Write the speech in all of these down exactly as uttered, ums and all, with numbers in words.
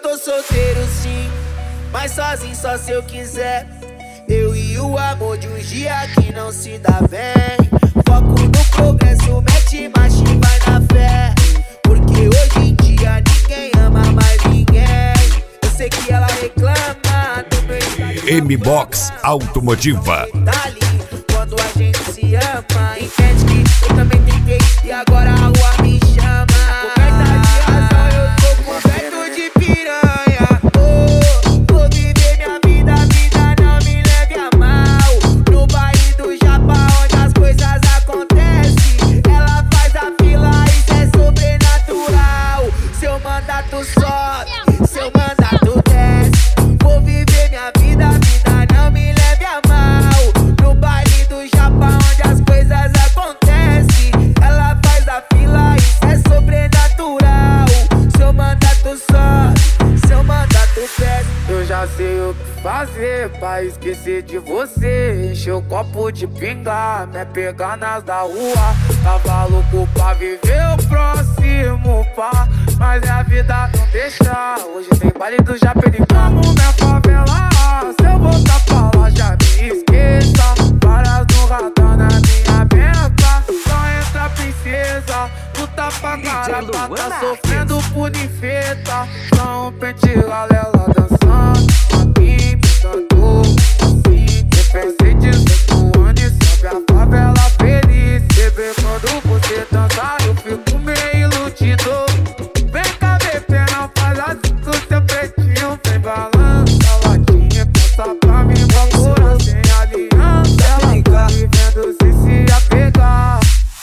tô solteiro sim, mas sozinho só se eu quiser. Eu e o amor de uns dias que não se dá bem. Foco no progresso, mete marcha e vai na fé. Porque hoje em dia ninguém ama mais ninguém. Eu sei que ela reclama do meu estado. M-Box Automotiva. Quando a gente se ama, entende que eu também tentei e agora a rua me chama. Coberta de razão, eu tô coberto de piranha. Oh, vou viver minha vida, vida não me leve a mal. No baile do Japão, onde as coisas acontecem, ela faz a fila, isso é sobrenatural. Seu mandato sobe, seu mandato desce. Vou viver minha vida, vida não me leve a mal. No baile do Japão, onde as coisas acontecem, ela faz a fila, isso é sobrenatural. Seu mandato sobe, seu mandato desce. Eu já sei o que fazer pra esquecer de você. Encher o copo de pinga, me pegar nas da rua. Tava louco pra viver o próximo pá, mas a vida não deixa. Hoje tem baile do Japericamo, minha favela. Se eu voltar pra lá já me esqueça. Várias no radar na minha bença. Só entra princesa, luta pra caramba, tá sofrendo por ninfeta. Só um pente galela dançando, aqui pensando assim. Eu pensei dezoito anos e sobe a favela feliz. Bebê, quando você dançar eu fico meio iludido. Vem cá, bebê, não faz assim com seu pretinho. Vem balança, latinha, pensa pra mim, procura sem aliança. Ela tá vivendo sem se apegar.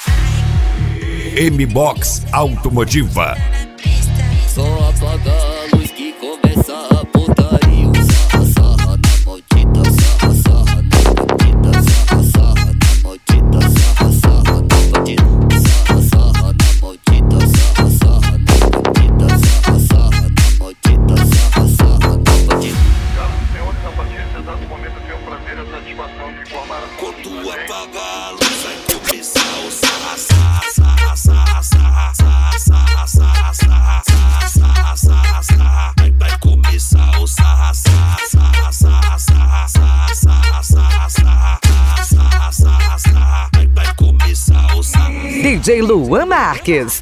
M-Box Automotiva. Só apaga a luz que começa a putaria. Sarra, sarra na maldita, sarra, sarra na bandida. Sarra, sarra na maldita, sarra, sarra na bandida. Sarra, sarra na maldita, sarra, sarra na bandida. Sarra, sarra na maldita, sarra, sarra na bandida. Caros senhores, a partir desse exato momento eu tenho o prazer e a satisfação de informar a todos. Quando apagar a luz vai começar o sarra, sarra, sarra, sarra, sarra, sarra, sarra, sarra, sarra, sarra, sarra, sarra. Vai, vai começar o sarra, sarra, sarra, sarra, sarra, sarra, sarra, sarra, sarra, sarra, sarra, sarra. Vai, vai começar o sarra. D J Luan Marques.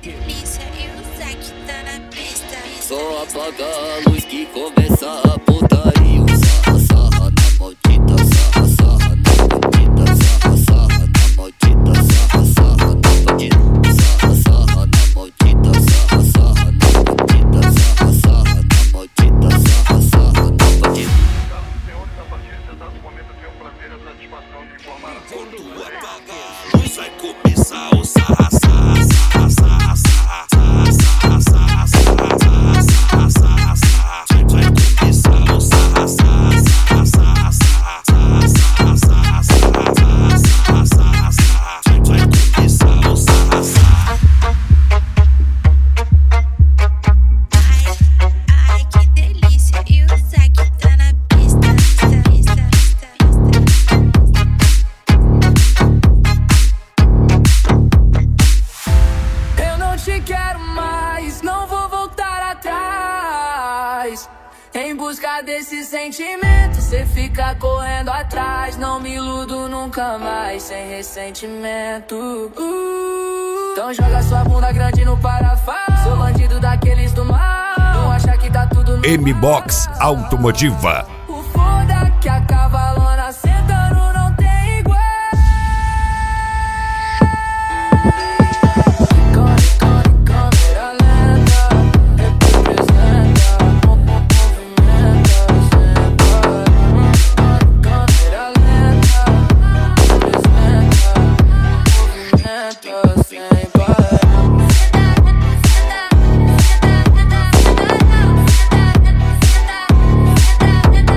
Só apaga a luz que começa a putaria. Sarra, sarra na maldita, sarra, sarra na bandida. Sarra, sarra na maldita, sarra, sarra na bandida. Sarra, sarra na maldita, sarra, sarra na bandida. Sarra, sarra na maldita, sarra, sarra na bandida. Caros senhores, a partir desse exato momento eu tenho o prazer e a satisfação de informar a todos. Quando apagar a luz vai começar o sarra, sarra, sarra, sarra, sarra, sarra, sarra, sarra, sarra, sarra, sarra. Vai, vai começar o sarra, sarra, sarra, sarra, sarra, sarra, sarra, sarra, sarra, sarra, sarra. Vai, vai começar o sarra, sarra. Ai, que delícia, e o Zack tá na pista, pista, pista, pista. Eu não te quero mais, não vou voltar atrás. Em busca desse sentimento, cê fica correndo atrás. Não me iludo nunca mais, sem ressentimento. uh. Então joga sua bunda grande no parafuso. Sou bandido daqueles do mal. Não acha que tá tudo no M-Box Automotiva. O foda que a cavalona sentando não tem igual. Come, come, câmera lenta, representa, movimenta, senta. Câmera lenta, representa, movimenta, sem parar. Senta, senta, senta, senta, senta, senta, senta,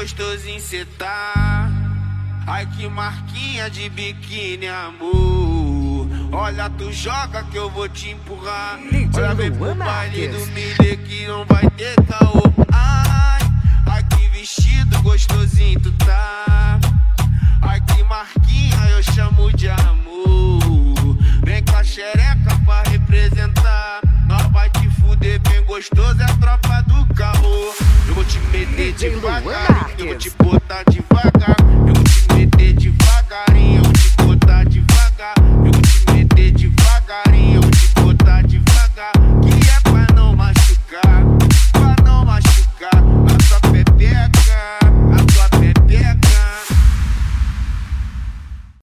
gostosinho cê tá. Ai que marquinha de biquíni, amor. Olha, tu joga que eu vou te empurrar. Olha, vem pro baile do milê que não vai ter caô. Ai, ai que vestido gostosinho tu tá. Ai que marquinha eu chamo de amor. Vem com a xereca pra representar. Nós vai te fuder bem gostoso, é a tropa do caô. Eu vou te meter devagar, eu vou te botar de